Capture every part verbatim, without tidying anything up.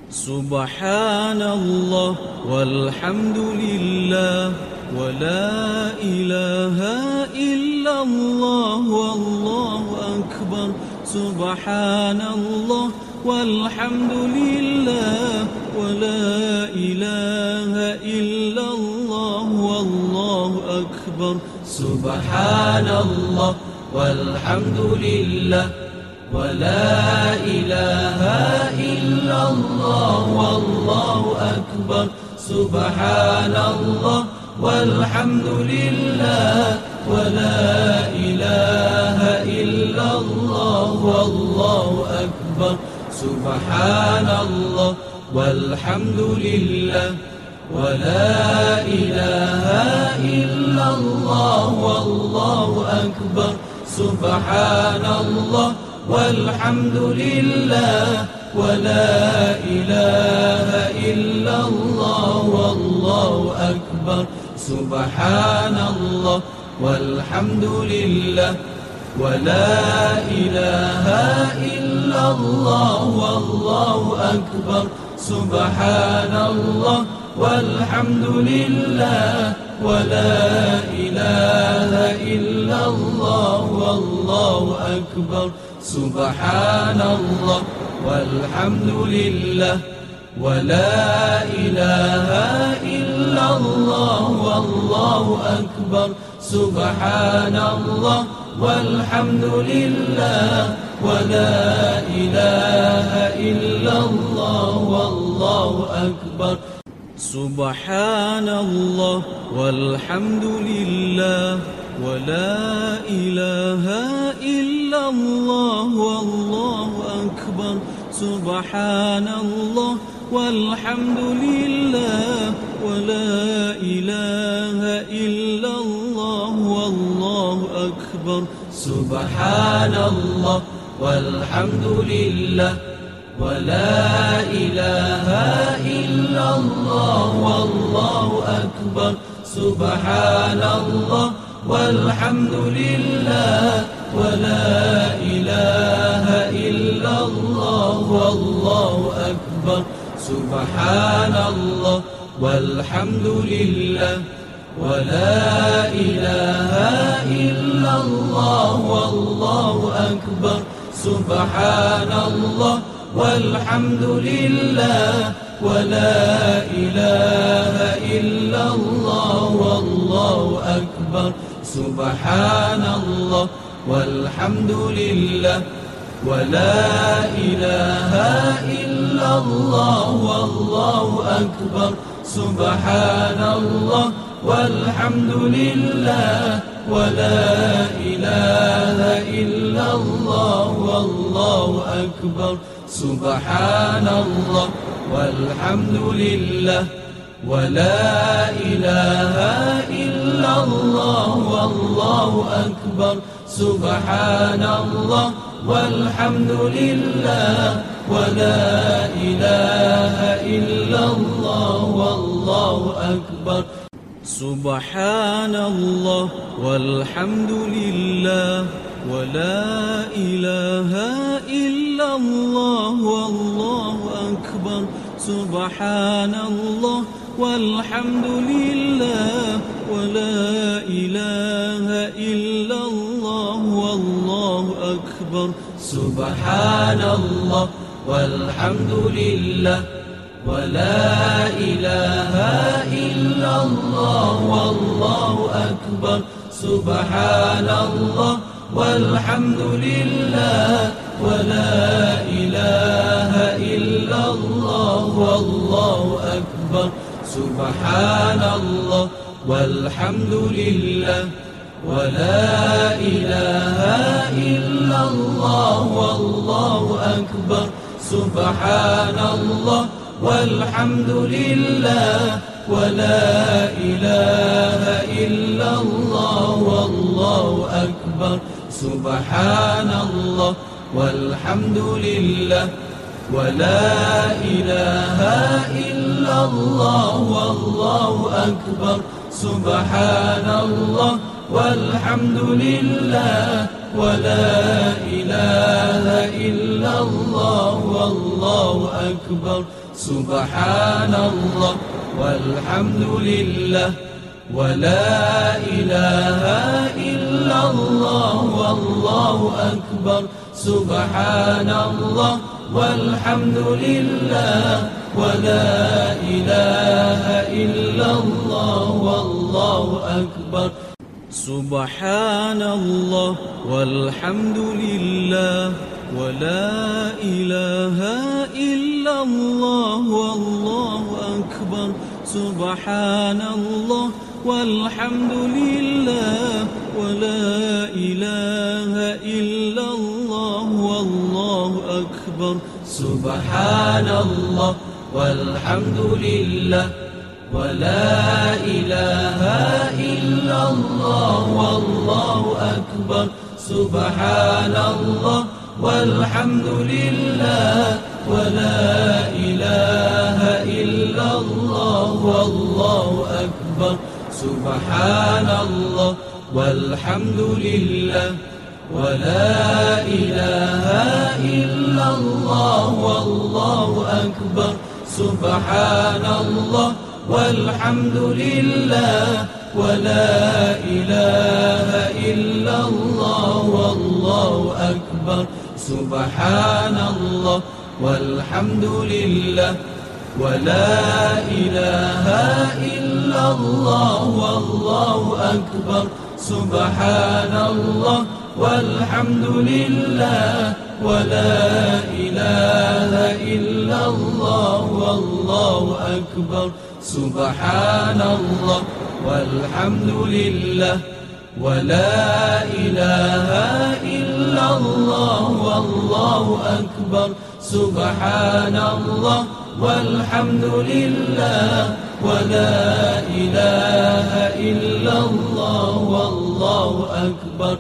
سبحان الله والحمد لله ولا إله إلا الله والله أكبر. سبحان الله والحمد لله ولا إله إلا الله والله أكبر. سبحان الله والحمد لله ولا إله إلا الله والله أكبر. سبحان الله والحمد لله ولا إله إلا الله والله أكبر. سبحان الله والحمد لله ولا إله إلا الله والله أكبر. سبحان الله والحمد لله ولا إله إلا الله والله أكبر. سبحان الله والحمد لله ولا إله إلا الله والله أكبر. سبحان الله والحمد لله ولا إله إلا الله والله أكبر. سبحان الله والحمد لله ولا إله إلا الله والله أكبر. سبحان الله والحمد لله ولا إله إلا الله والله أكبر. سبحان الله والحمد لله ولا إله إلا الله والله أكبر. سبحان الله والحمد لله ولا إله إلا الله والله أكبر. سبحان الله والحمد لله ولا إله إلا الله والله أكبر. سبحان الله والحمد لله ولا إله إلا الله والله أكبر. سبحان الله والحمد لله ولا إله إلا الله والله أكبر. سبحان الله والحمد لله ولا إله إلا الله والله أكبر. سبحان الله والحمد لله ولا إله إلا الله والله أكبر. سبحان الله والحمد لله ولا إله إلا الله والله أكبر. سبحان الله والحمد لله ولا إله إلا الله والله أكبر. سبحان الله والحمد لله ولا إله إلا الله والله أكبر. سبحان الله والحمد لله ولا إله إلا الله والله أكبر. سبحان الله والحمد لله ولا إله إلا الله والله أكبر. سبحان الله والحمد لله ولا إله إلا الله والله أكبر. سبحان الله والحمد لله ولا إله إلا الله والله أكبر. سبحان الله والحمد لله ولا إله إلا الله والله أكبر. سبحان الله والحمد لله ولا إله إلا الله والله أكبر. سبحان الله والحمد لله ولا إله إلا الله والله أكبر. سبحان الله والحمد لله ولا إله إلا الله والله أكبر سبحان الله والحمد لله ولا إله إلا الله والله أكبر سبحان الله والحمد لله ولا إله إلا الله والله أكبر سبحان الله والحمد لله ولا إله إلا الله والله أكبر سبحان الله والحمد لله ولا إله إلا الله والله أكبر سبحان الله والحمد لله ولا إله إلا الله والله أكبر سبحان الله والحمد لله ولا إله إلا الله والله أكبر سبحان الله والحمد لله ولا إله إلا الله والله أكبر سبحان الله والحمد لله ولا إله إلا الله والله أكبر سبحان الله والحمد لله ولا إله إلا الله والله أكبر سبحان الله والحمد لله ولا إله إلا الله والله أكبر سبحان الله والحمد لله ولا إله إلا الله والله أكبر سبحان الله والحمد لله ولا إله إلا الله والله أكبر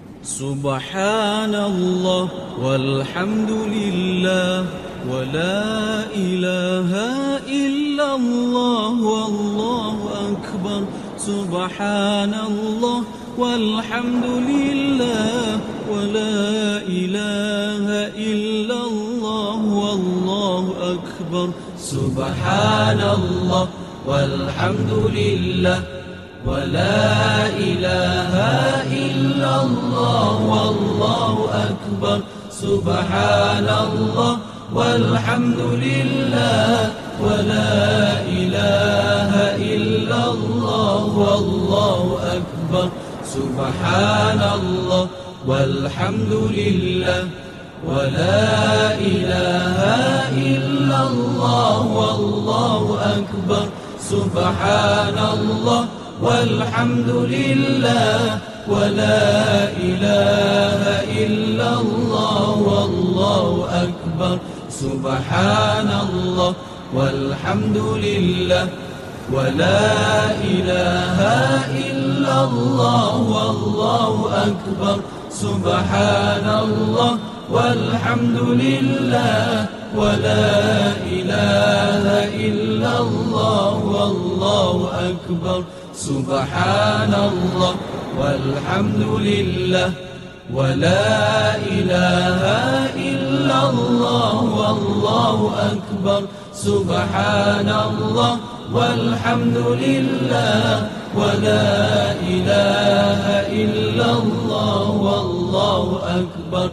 سبحان الله والحمد لله ولا إله إلا الله والله أكبر سبحان الله والحمد لله ولا إله إلا الله والله أكبر سبحان الله والحمد لله ولا إله إلا الله والله أكبر سبحان الله والحمد لله ولا إله إلا الله والله أكبر سبحان الله والحمد لله ولا إله إلا الله والله أكبر سبحان الله والحمد لله ولا إله إلا الله والله أكبر سبحان الله والحمد لله ولا إله إلا الله والله أكبر سبحان الله والحمد لله ولا إله إلا الله والله أكبر سبحان الله والحمد لله ولا إله إلا الله والله أكبر سبحان الله والحمد لله ولا إله إلا الله والله أكبر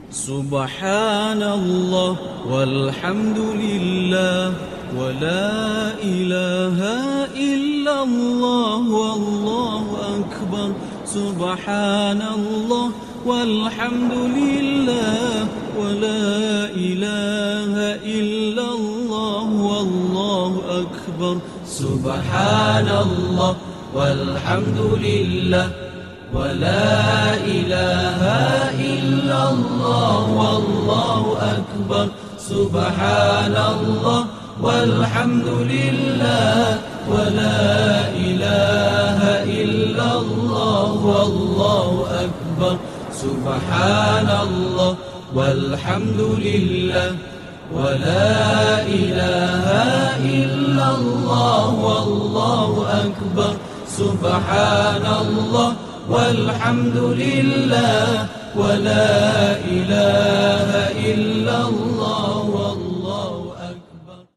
سبحان الله والحمد لله ولا إله إلا الله والله أكبر سبحان الله والحمد لله ولا إله إلا الله والله أكبر سبحان الله والحمد لله ولا إله إلا الله والله أكبر سبحان الله والحمد لله ولا إله إلا الله والله أكبر سبحان الله والحمد لله ولا إله إلا الله والله أكبر سبحان الله والحمد لله ولا إله إلا الله